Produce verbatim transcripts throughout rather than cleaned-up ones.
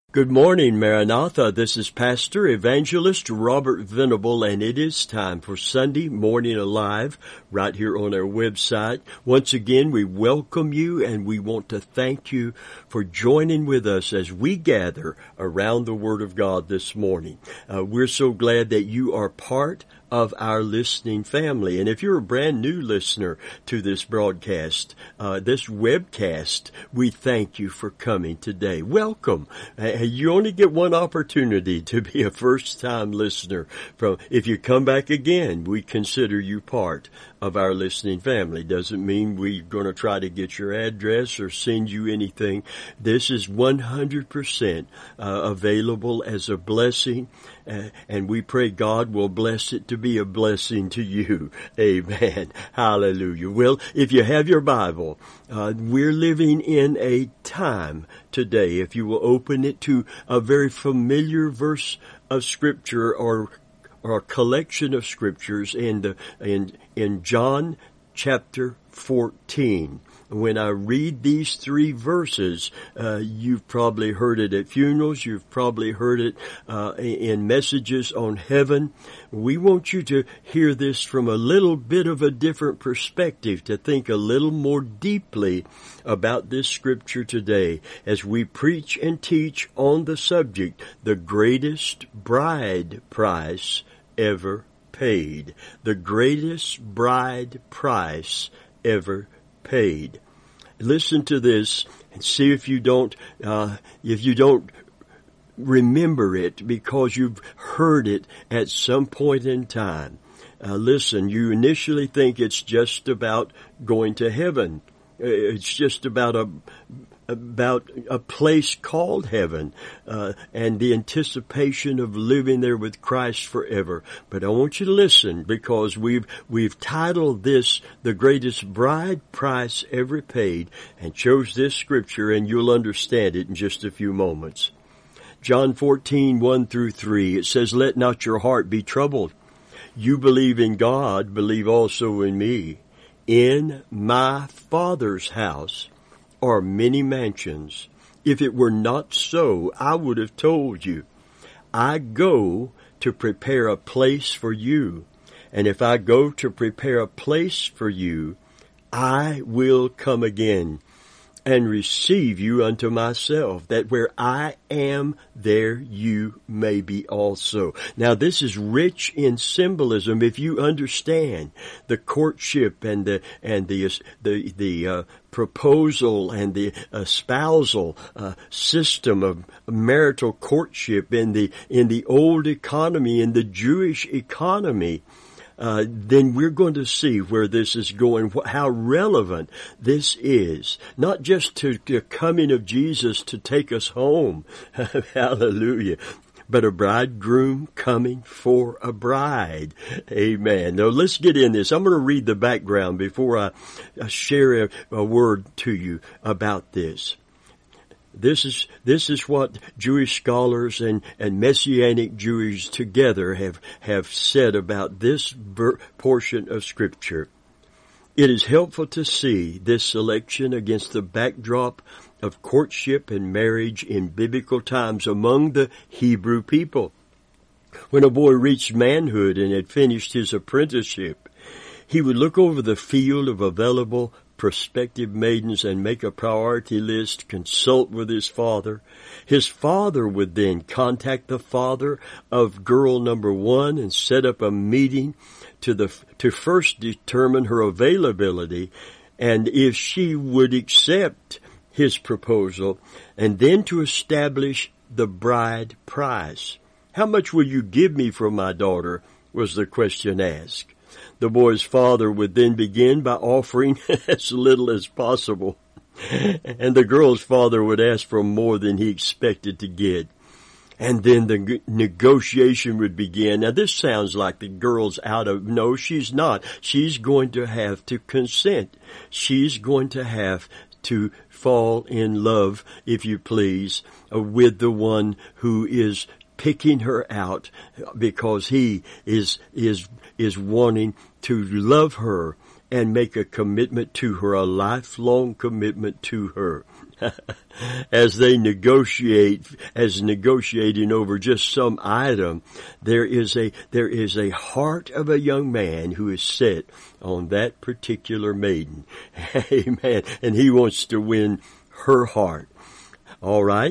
Good morning, Maranatha. This is Pastor Evangelist Robert Venable, and it is time for Sunday Morning Alive right here on our website. Once again, we welcome you, and we want to thank you for joining with us as we gather around the Word of God this morning. Uh, we're so glad that you are part of our listening family. And if you're a brand new listener to this broadcast, uh, this webcast, we thank you for coming today. Welcome. Uh, you only get one opportunity to be a first-time listener. From if you come back again, we consider you part of our listening family. Doesn't mean we're going to try to get your address or send you anything. This is one hundred percent uh, available as a blessing, uh, and we pray God will bless it to be a blessing to you. Amen. Hallelujah. Well, if you have your Bible, uh, we're living in a time today, if you will open it to a very familiar verse of Scripture or or a collection of scriptures in the in in John chapter fourteen. When I read these three verses, uh, you've probably heard it at funerals. You've probably heard it uh, in messages on heaven. We want you to hear this from a little bit of a different perspective, to think a little more deeply about this scripture today as we preach and teach on the subject, the greatest bride price ever paid. The greatest bride price ever paid. Listen to this and see if you don't, uh, if you don't remember it because you've heard it at some point in time. Uh, listen, you initially think it's just about going to heaven. It's just about a about a place called heaven, uh, and the anticipation of living there with Christ forever. But I want you to listen, because we've we've titled this "The Greatest Bride Price Ever Paid," and chose this scripture, and you'll understand it in just a few moments. John fourteen, one through three, it says, "Let not your heart be troubled. You believe in God, believe also in me. In my Father's house are many mansions. If it were not so, I would have told you. I go to prepare a place for you. And if I go to prepare a place for you, I will come again and receive you unto myself, that where I am, there you may be also." Now, this is rich in symbolism if you understand the courtship and the and the the the uh, proposal and the espousal uh, system of marital courtship in the in the old economy, in the Jewish economy. Uh, then we're going to see where this is going, how relevant this is, not just to the coming of Jesus to take us home, hallelujah, but a bridegroom coming for a bride. Amen. Now let's get in this. I'm going to read the background before I, I share a, a word to you about this. This is this is what Jewish scholars and, and Messianic Jews together have, have said about this ver- portion of Scripture. It is helpful to see this selection against the backdrop of courtship and marriage in biblical times among the Hebrew people. When a boy reached manhood and had finished his apprenticeship, he would look over the field of available prospective maidens and make a priority list, consult with his father. His father would then contact the father of girl number one and set up a meeting to the to first determine her availability and if she would accept his proposal, and then to establish the bride price. "How much will you give me for my daughter?" was the question asked. The boy's father would then begin by offering as little as possible, and the girl's father would ask for more than he expected to get. And then the negotiation would begin. Now, this sounds like the girl's out of, no, she's not. She's going to have to consent. She's going to have to fall in love, if you please, uh, with the one who is picking her out, because he is is is wanting to love her and make a commitment to her, a lifelong commitment to her. as they negotiate, as negotiating over just some item, there is a, there is a heart of a young man who is set on that particular maiden. Amen. And he wants to win her heart. All right.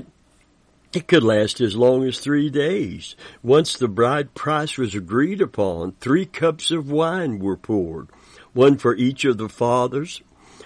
It could last as long as three days. Once the bride price was agreed upon, three cups of wine were poured, one for each of the fathers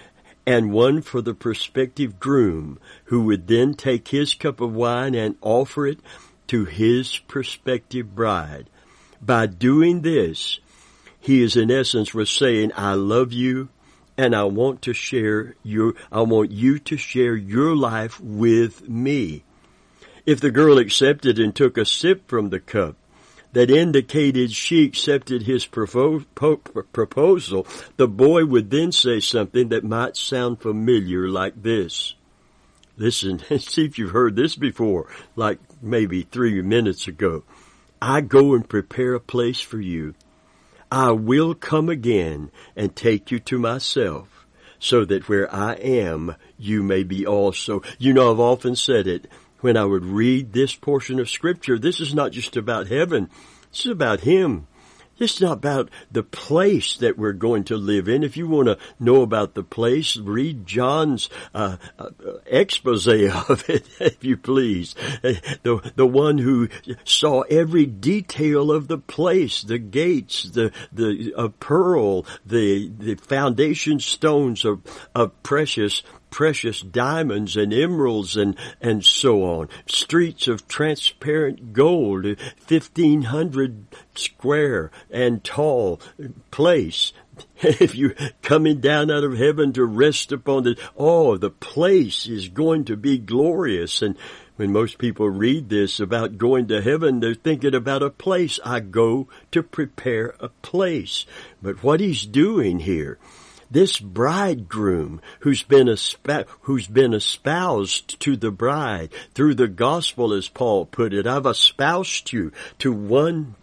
and one for the prospective groom, who would then take his cup of wine and offer it to his prospective bride. By doing this, he is in essence was saying, I love you and I want to share your, I want you to share your life with me. If the girl accepted and took a sip from the cup that indicated she accepted his provo- po- proposal, the boy would then say something that might sound familiar like this. Listen, see if you've heard this before, like maybe three minutes ago. I go and prepare a place for you. I will come again and take you to myself, so that where I am, you may be also. You know, I've often said it. When I would read this portion of Scripture, this is not just about heaven. This is about Him. It's not about the place that we're going to live in. If you want to know about the place, read John's uh, uh, expose of it, if you please. The the one who saw every detail of the place, the gates, the the uh, pearl, the the foundation stones of of precious. precious diamonds and emeralds and, and so on. Streets of transparent gold, fifteen hundred square and tall place. If you're coming down out of heaven to rest upon the, oh, the place is going to be glorious. And when most people read this about going to heaven, they're thinking about a place. I go to prepare a place. But what he's doing here, this bridegroom who's been esp- who's been espoused to the bride through the gospel, as Paul put it, I've espoused you to one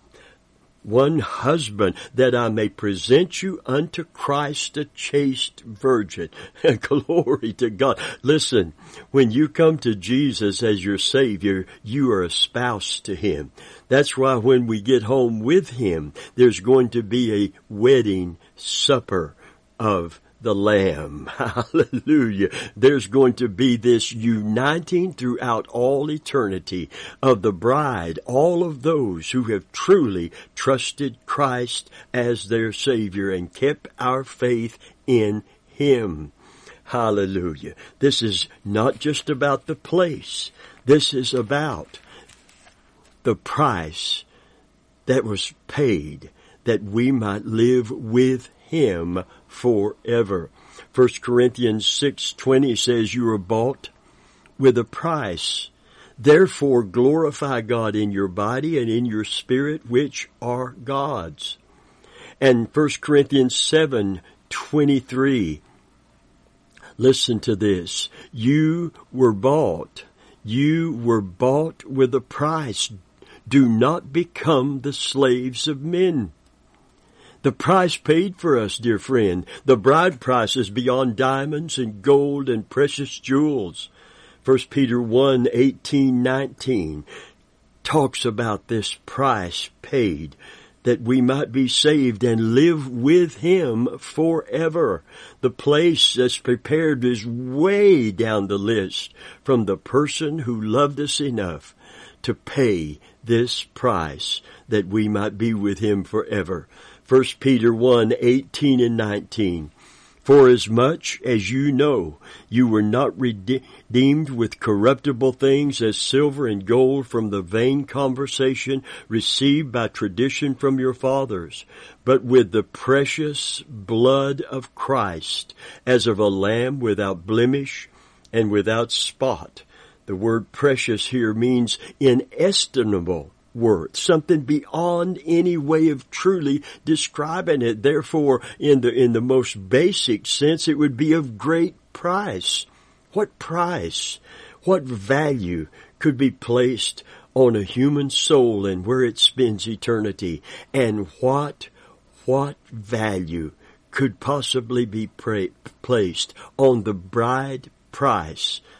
one husband, that I may present you unto Christ a chaste virgin. Glory to God. Listen, when you come to Jesus as your Savior, you are espoused to Him. That's why when we get home with Him, there's going to be a wedding supper of the Lamb. Hallelujah. There's going to be this uniting throughout all eternity of the bride, all of those who have truly trusted Christ as their Savior and kept our faith in Him. Hallelujah. This is not just about the place. This is about the price that was paid that we might live with Him forever. First Corinthians six twenty says, you are bought with a price. Therefore glorify God in your body and in your spirit, which are God's. And First Corinthians seven twenty-three, listen to this. You were bought. You were bought with a price. Do not become the slaves of men. The price paid for us, dear friend, the bride price is beyond diamonds and gold and precious jewels. First Peter one eighteen nineteen talks about this price paid that we might be saved and live with Him forever. The place that's prepared is way down the list from the person who loved us enough to pay this price that we might be with Him forever. First Peter one eighteen and nineteen. For as much as you know, you were not redeemed with corruptible things as silver and gold from the vain conversation received by tradition from your fathers, but with the precious blood of Christ, as of a lamb without blemish and without spot. The word precious here means inestimable worth, something beyond any way of truly describing it. Therefore, in the in the most basic sense, it would be of great price. What price, what value could be placed on a human soul and where it spends eternity? And what what value could possibly be pra- placed on the bride price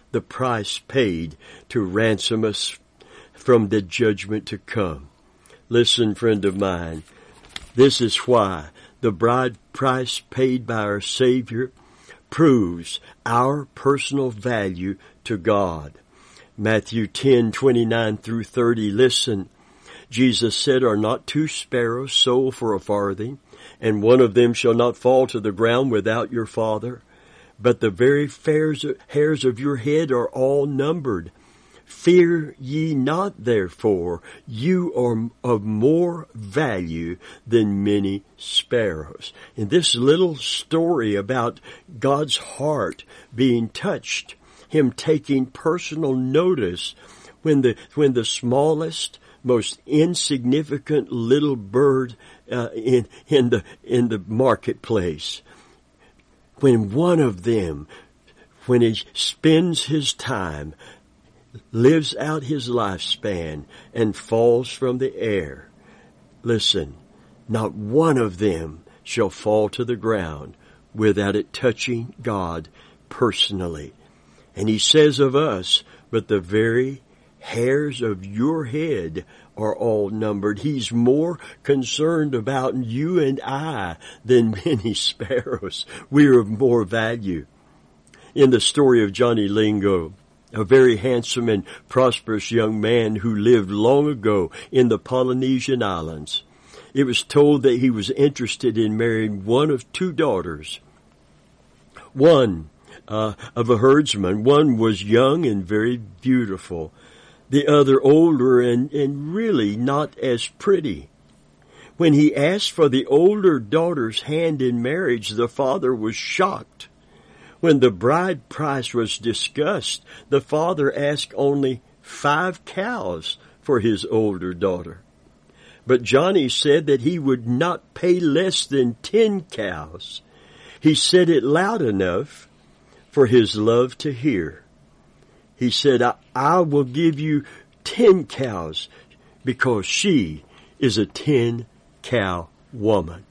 the price paid to ransom us from the judgment to come. Listen, friend of mine, this is why the bride price paid by our Savior proves our personal value to God. Matthew ten, twenty-nine through thirty, listen. Jesus said, "Are not two sparrows sold for a farthing, and one of them shall not fall to the ground without your Father? But the very hairs of your head are all numbered. Fear ye not, therefore, you are of more value than many sparrows." In this little story about God's heart being touched, Him taking personal notice when the when the smallest, most insignificant little bird uh, in in the in the marketplace, when one of them, when he spends his time, lives out his lifespan, and falls from the air, listen, not one of them shall fall to the ground without it touching God personally. And He says of us, "But the very hairs of your head are all numbered." He's more concerned about you and I than many sparrows. We are of more value. In the story of Johnny Lingo, a very handsome and prosperous young man who lived long ago in the Polynesian Islands, it was told that he was interested in marrying one of two daughters. One uh, of a herdsman. One was young and very beautiful. The other older and, and really not as pretty. When he asked for the older daughter's hand in marriage, the father was shocked. When the bride price was discussed, the father asked only five cows for his older daughter. But Johnny said that he would not pay less than ten cows. He said it loud enough for his love to hear. He said, I, I will give you ten cows because she is a ten-cow woman.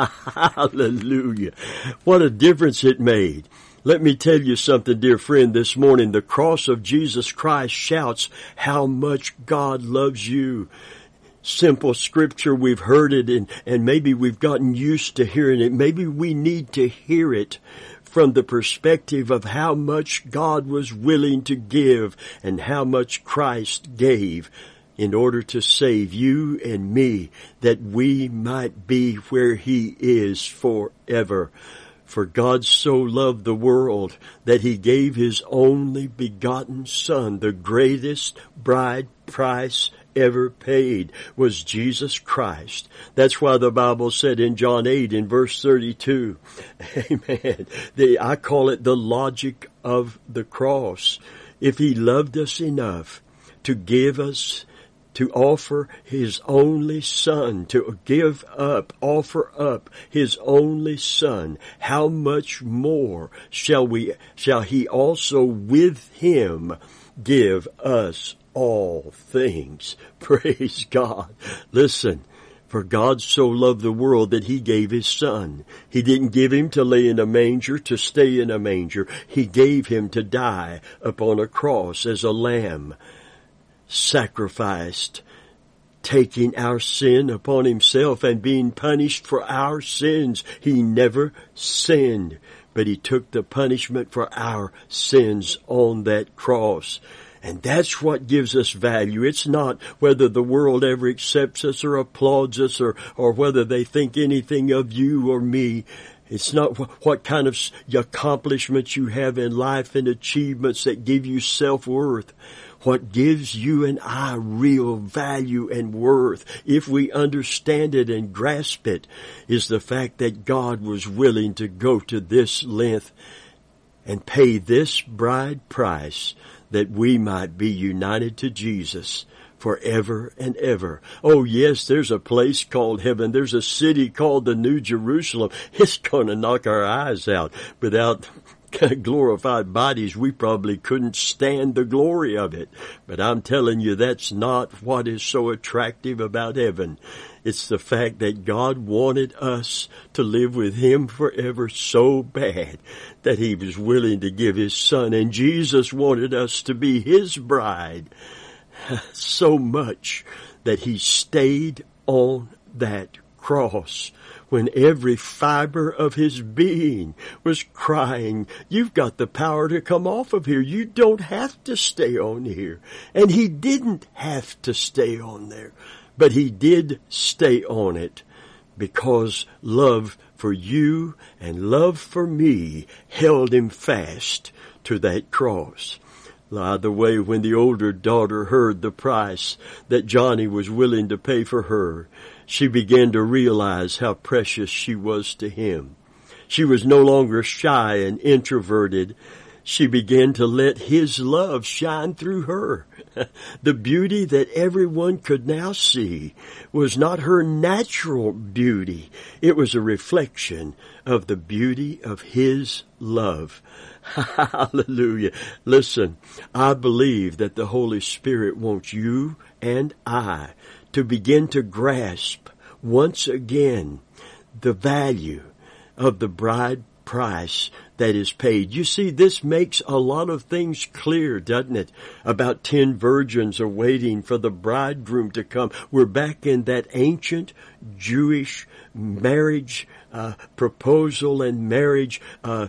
Hallelujah. What a difference it made. Let me tell you something, dear friend, this morning. The cross of Jesus Christ shouts how much God loves you. Simple scripture, we've heard it, and, and maybe we've gotten used to hearing it. Maybe we need to hear it from the perspective of how much God was willing to give and how much Christ gave in order to save you and me, that we might be where He is forever. For God so loved the world that He gave His only begotten Son. The greatest bride price ever paid was Jesus Christ. That's why the Bible said in John eight in verse thirty-two, amen, the, I call it the logic of the cross. If He loved us enough to give us, to offer His only Son, to give up, offer up His only Son, how much more shall we, shall He also with Him give us all things? Praise God. Listen, for God so loved the world that He gave His Son. He didn't give Him to lay in a manger, to stay in a manger. He gave Him to die upon a cross as a lamb, sacrificed, taking our sin upon Himself and being punished for our sins. He never sinned, but He took the punishment for our sins on that cross. And that's what gives us value. It's not whether the world ever accepts us or applauds us, or, or whether they think anything of you or me. It's not what kind of accomplishments you have in life and achievements that give you self-worth. What gives you and I real value and worth, if we understand it and grasp it, is the fact that God was willing to go to this length and pay this bride price that we might be united to Jesus forever and ever. Oh yes, there's a place called heaven. There's a city called the New Jerusalem. It's going to knock our eyes out without glorified bodies, we probably couldn't stand the glory of it. But I'm telling you, that's not what is so attractive about heaven. It's the fact that God wanted us to live with Him forever so bad that He was willing to give His Son. And Jesus wanted us to be His bride so much that He stayed on that cross when every fiber of His being was crying, you've got the power to come off of here. You don't have to stay on here. And He didn't have to stay on there, but He did stay on it because love for you and love for me held Him fast to that cross. By the way, when the older daughter heard the price that Johnny was willing to pay for her, she began to realize how precious she was to him. She was no longer shy and introverted. She began to let His love shine through her. The beauty that everyone could now see was not her natural beauty. It was a reflection of the beauty of His love. Hallelujah. Listen, I believe that the Holy Spirit wants you and I to begin to grasp once again the value of the bride price that is paid. You see, this makes a lot of things clear, doesn't it? About ten virgins are waiting for the bridegroom to come. We're back in that ancient Jewish marriage uh, proposal and marriage uh,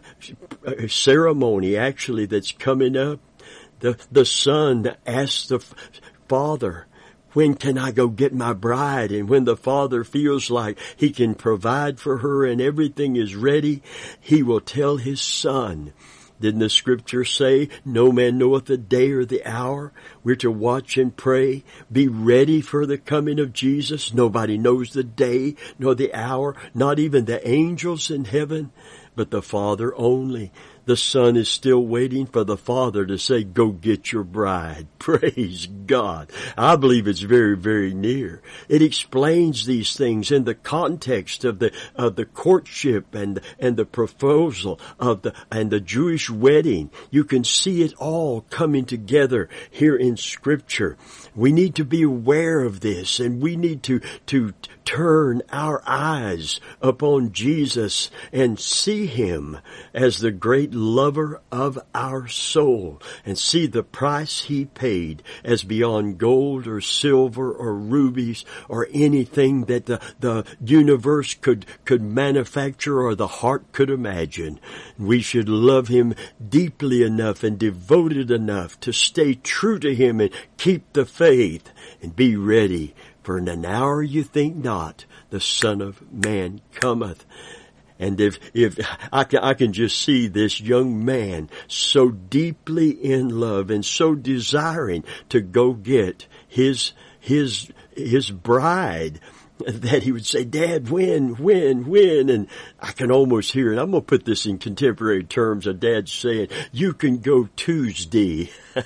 ceremony, actually, that's coming up. The, the son asks the f- father, when can I go get my bride? And when the father feels like he can provide for her and everything is ready, he will tell his son. Didn't the scripture say, no man knoweth the day or the hour? We're to watch and pray, be ready for the coming of Jesus. Nobody knows the day nor the hour, not even the angels in heaven, but the Father only. The Son is still waiting for the Father to say, go get your bride. Praise God. I believe it's very, very near. It explains these things in the context of the, of the courtship and, and the proposal of the, and the Jewish wedding. You can see it all coming together here in Scripture. We need to be aware of this, and we need to, to turn our eyes upon Jesus and see Him as the great lover of our soul, and see the price He paid as beyond gold or silver or rubies or anything that the, the universe could, could manufacture or the heart could imagine. We should love Him deeply enough and devoted enough to stay true to Him and keep the faith and be ready. For in an hour you think not, the Son of Man cometh. And if, if, I can, I can just see this young man so deeply in love and so desiring to go get his, his, his bride, that he would say, Dad, when, when, when? And I can almost hear it. I'm going to put this in contemporary terms. A dad saying, you can go Tuesday.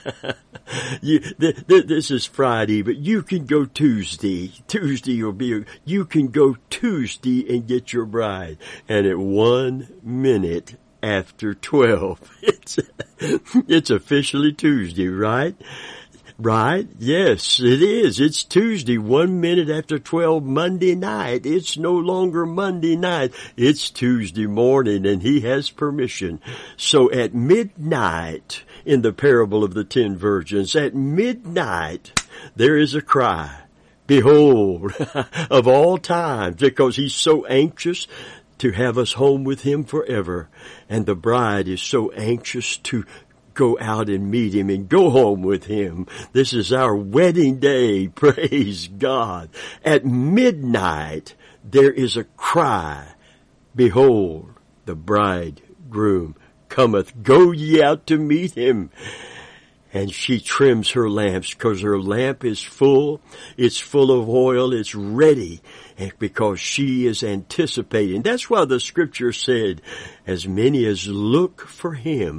you, th- th- this is Friday, but you can go Tuesday. Tuesday will be, a, you can go Tuesday and get your bride. And at one minute after twelve, it's, it's officially Tuesday, right? Right? Yes, it is. It's Tuesday, one minute after twelve, Monday night. It's no longer Monday night. It's Tuesday morning, and he has permission. So at midnight, in the parable of the ten virgins, at midnight, there is a cry. Behold, of all times, because He's so anxious to have us home with Him forever. And the bride is so anxious to go out and meet Him and go home with Him. This is our wedding day. Praise God. At midnight, there is a cry. Behold, the bridegroom cometh. Go ye out to meet Him. And she trims her lamps because her lamp is full. It's full of oil. It's ready because she is anticipating. That's why the Scripture said, as many as look for Him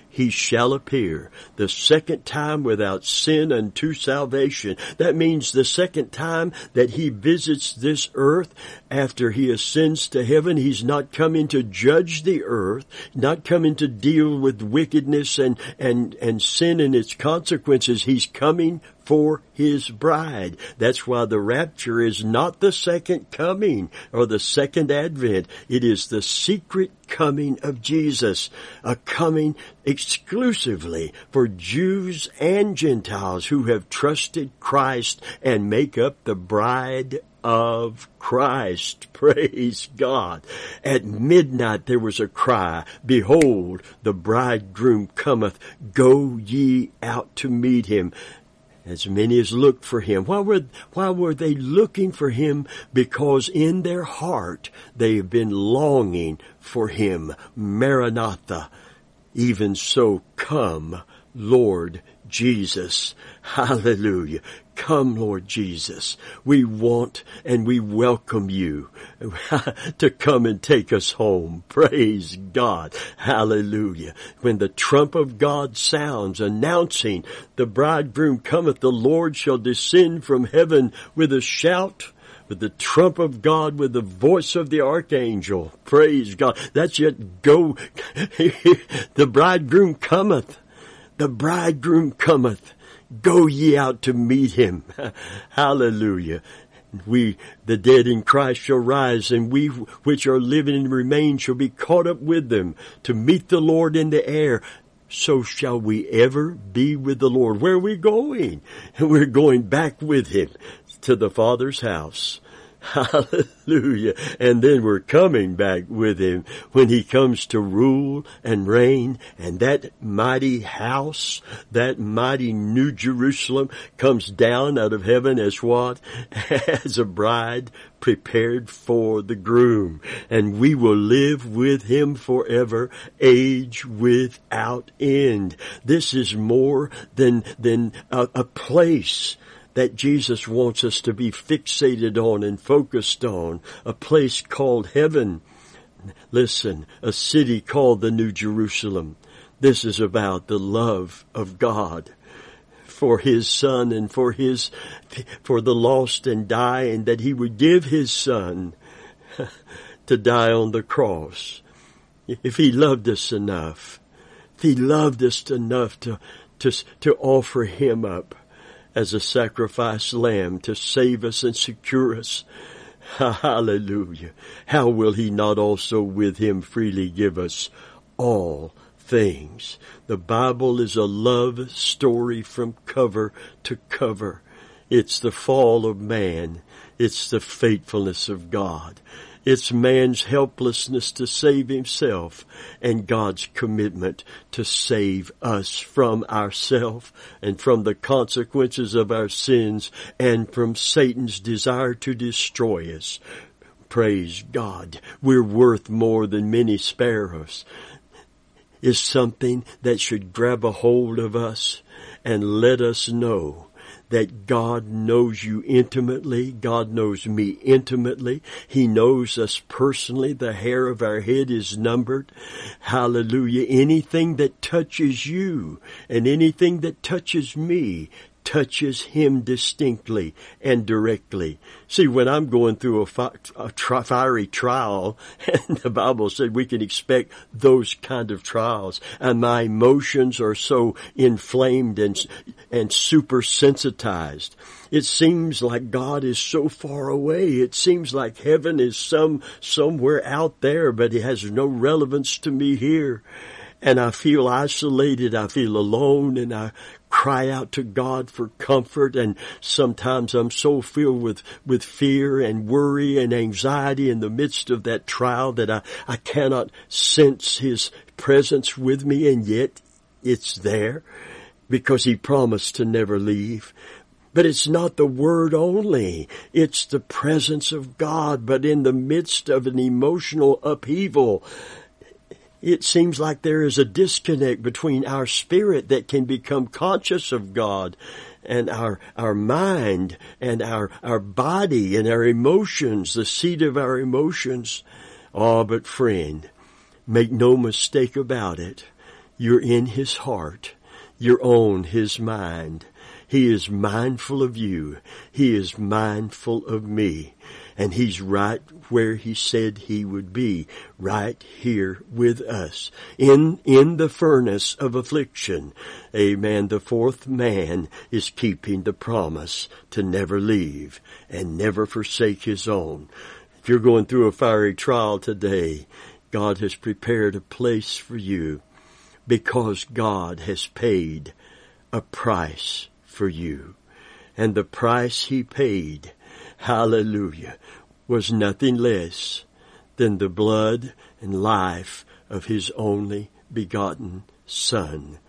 he shall appear the second time without sin unto salvation. That means the second time that he visits this earth after he ascends to heaven, he's not coming to judge the earth, not coming to deal with wickedness and, and, and sin and its consequences. He's coming for his bride. That's why the rapture is not the second coming or the second advent. It is the secret coming of Jesus, a coming exclusively for Jews and Gentiles who have trusted Christ and make up the bride of Christ. Praise God. At midnight there was a cry, behold, the bridegroom cometh, go ye out to meet him. As many as looked for him. Why were, why were they looking for him? Because in their heart they have been longing for him. Maranatha. Even so, come, Lord Jesus. Hallelujah. Come, Lord Jesus. We want and we welcome you to come and take us home. Praise God. Hallelujah. When the trump of God sounds, announcing the bridegroom cometh, the Lord shall descend from heaven with a shout, with the trump of God, with the voice of the archangel. Praise God. That's it. Go. The bridegroom cometh. The bridegroom cometh. Go ye out to meet him. Hallelujah. We, the dead in Christ, shall rise, and we which are living and remain shall be caught up with them to meet the Lord in the air. So shall we ever be with the Lord. Where are we going? We're going back with him to the Father's house. Hallelujah. And then we're coming back with him when he comes to rule and reign. And that mighty house, that mighty New Jerusalem comes down out of heaven as what? As a bride prepared for the groom. And we will live with him forever, age without end. This is more than, than a, a place that Jesus wants us to be fixated on and focused on, a place called heaven. Listen, a city called the New Jerusalem. This is about the love of God for his son and for his, for the lost and dying, that he would give his son to die on the cross. If he loved us enough, if he loved us enough to, to, to offer him up as a sacrifice lamb to save us and secure us. Hallelujah. How will he not also with him freely give us all things? The Bible is a love story from cover to cover. It's the fall of man. It's the faithfulness of God. It's man's helplessness to save himself and God's commitment to save us from ourselves and from the consequences of our sins and from Satan's desire to destroy us. Praise God. We're worth more than many sparrows. Is something that should grab a hold of us and let us know that God knows you intimately. God knows me intimately. He knows us personally. The hair of our head is numbered. Hallelujah. Anything that touches you and anything that touches me touches him distinctly and directly. See, when I'm going through a, fi- a tri- fiery trial, and the Bible said we can expect those kind of trials, and my emotions are so inflamed and and super sensitized, it seems like God is so far away. It seems like heaven is some somewhere out there, but it has no relevance to me here. And I feel isolated, I feel alone, and I cry out to God for comfort, and sometimes I'm so filled with, with fear and worry and anxiety in the midst of that trial that I, I cannot sense his presence with me, and yet it's there because he promised to never leave. But it's not the word only. It's the presence of God, but in the midst of an emotional upheaval, it seems like there is a disconnect between our spirit that can become conscious of God and our, our mind and our, our body and our emotions, the seat of our emotions. Oh, but friend, make no mistake about it. You're in His heart. You're on His mind. He is mindful of you. He is mindful of me. And He's right where He said He would be, right here with us, in, in the furnace of affliction. Amen. The fourth man is keeping the promise to never leave and never forsake His own. If you're going through a fiery trial today, God has prepared a place for you because God has paid a price for you. And the price He paid, hallelujah, was nothing less than the blood and life of His only begotten Son.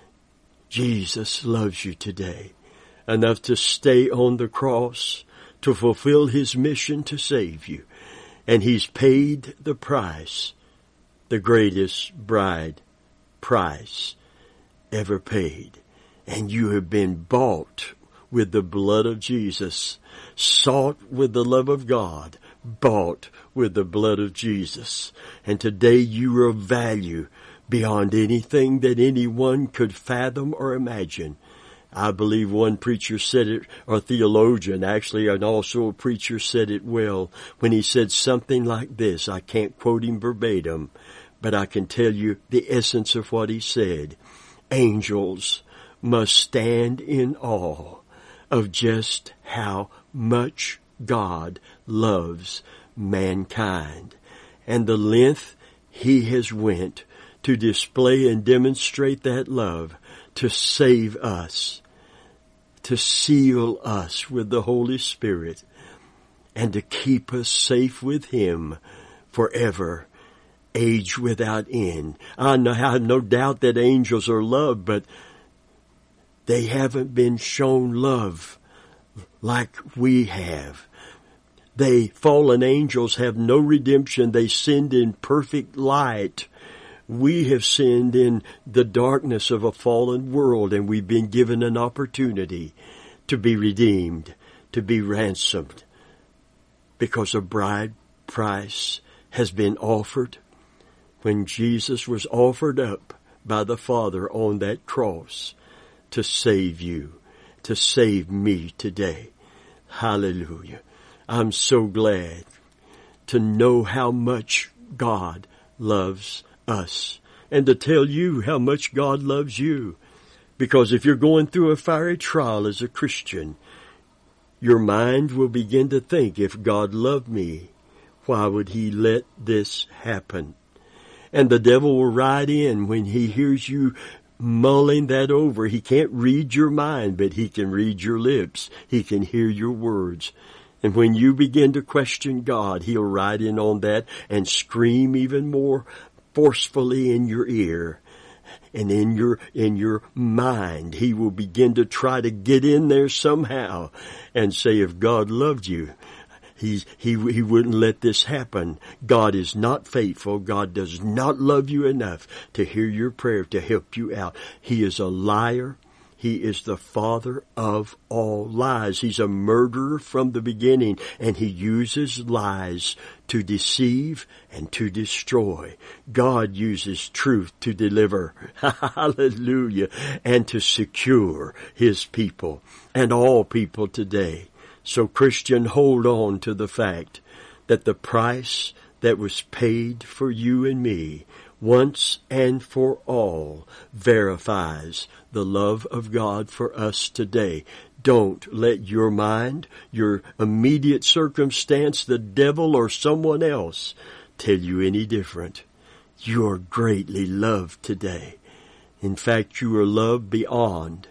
Jesus loves you today enough to stay on the cross to fulfill His mission to save you. And He's paid the price, the greatest bride price ever paid. And you have been bought with the blood of Jesus, sought with the love of God, bought with the blood of Jesus. And today you are of value beyond anything that anyone could fathom or imagine. I believe one preacher said it, or theologian actually, and also a preacher said it well when he said something like this. I can't quote him verbatim, but I can tell you the essence of what he said. Angels must stand in awe of just how much God loves mankind and the length He has went to display and demonstrate that love, to save us, to seal us with the Holy Spirit, and to keep us safe with Him forever, age without end. I know, I have no doubt that angels are loved, but they haven't been shown love like we have. They, fallen angels, have no redemption. They sinned in perfect light. We have sinned in the darkness of a fallen world, and we've been given an opportunity to be redeemed, to be ransomed, because a bride price has been offered when Jesus was offered up by the Father on that cross to save you, to save me today. Hallelujah. I'm so glad to know how much God loves us and to tell you how much God loves you. Because if you're going through a fiery trial as a Christian, your mind will begin to think, if God loved me, why would He let this happen? And the devil will ride in when he hears you mulling that over. He can't read your mind, but he can read your lips. He can hear your words. And when you begin to question God, He'll ride in on that and scream even more forcefully in your ear. And in your, in your mind, he will begin to try to get in there somehow and say, if God loved you, He's, he, he wouldn't let this happen. God is not faithful. God does not love you enough to hear your prayer, to help you out. He is a liar. He is the father of all lies. He's a murderer from the beginning, and he uses lies to deceive and to destroy. God uses truth to deliver, hallelujah, and to secure His people and all people today. So, Christian, hold on to the fact that the price that was paid for you and me once and for all verifies the love of God for us today. Don't let your mind, your immediate circumstance, the devil, or someone else tell you any different. You are greatly loved today. In fact, you are loved beyond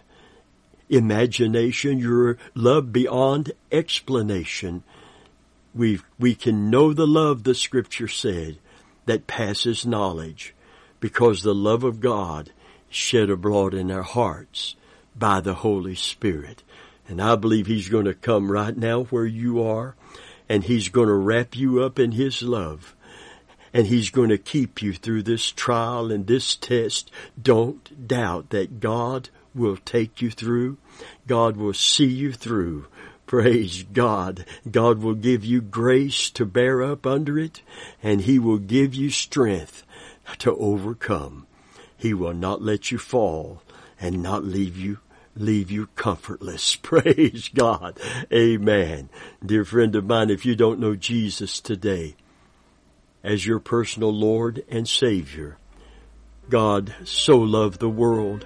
imagination. You're loved beyond explanation. We we can know the love, the Scripture said, that passes knowledge, because the love of God is shed abroad in our hearts by the Holy Spirit. And I believe He's going to come right now where you are, and He's going to wrap you up in His love. And He's going to keep you through this trial and this test. Don't doubt that God will take you through. God will see you through. Praise God. God will give you grace to bear up under it, and He will give you strength to overcome. He will not let you fall and not leave you leave you comfortless. Praise God. Amen. Dear friend of mine, if you don't know Jesus today as your personal Lord and Savior, God so loved the world.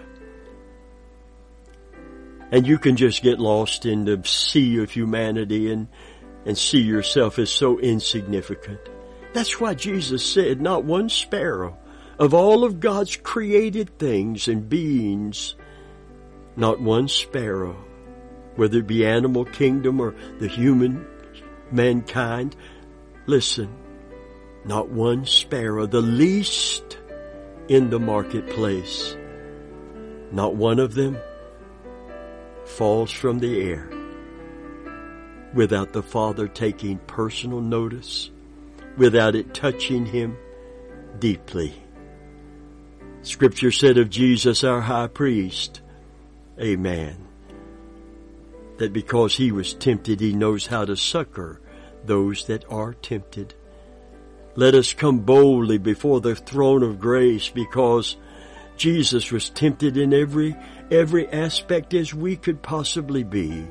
And you can just get lost in the sea of humanity and, and see yourself as so insignificant. That's why Jesus said, not one sparrow of all of God's created things and beings, not one sparrow, whether it be animal kingdom or the human mankind, listen, not one sparrow, the least in the marketplace, not one of them falls from the air without the Father taking personal notice, without it touching Him deeply. Scripture said of Jesus, our high priest, amen, that because He was tempted, He knows how to succor those that are tempted. Let us come boldly before the throne of grace, because Jesus was tempted in every every aspect as we could possibly be.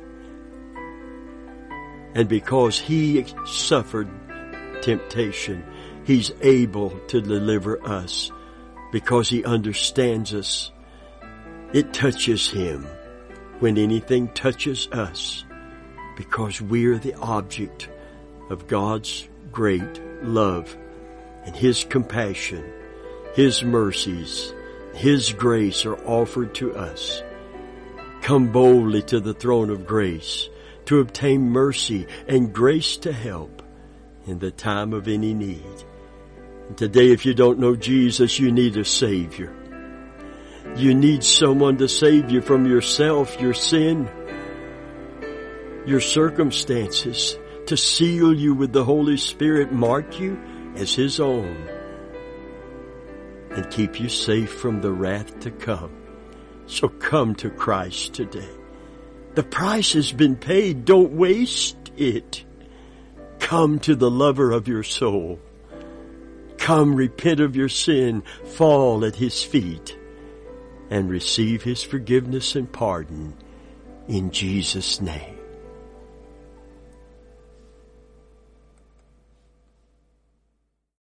And because He suffered temptation, He's able to deliver us, because He understands us. It touches Him when anything touches us, because we're the object of God's great love and His compassion, His mercies, His grace are offered to us. Come boldly to the throne of grace to obtain mercy and grace to help in the time of any need. And today, if you don't know Jesus, you need a Savior. You need someone to save you from yourself, your sin, your circumstances, to seal you with the Holy Spirit, mark you as His own, and keep you safe from the wrath to come. So come to Christ today. The price has been paid. Don't waste it. Come to the lover of your soul. Come, repent of your sin, fall at His feet, and receive His forgiveness and pardon in Jesus' name.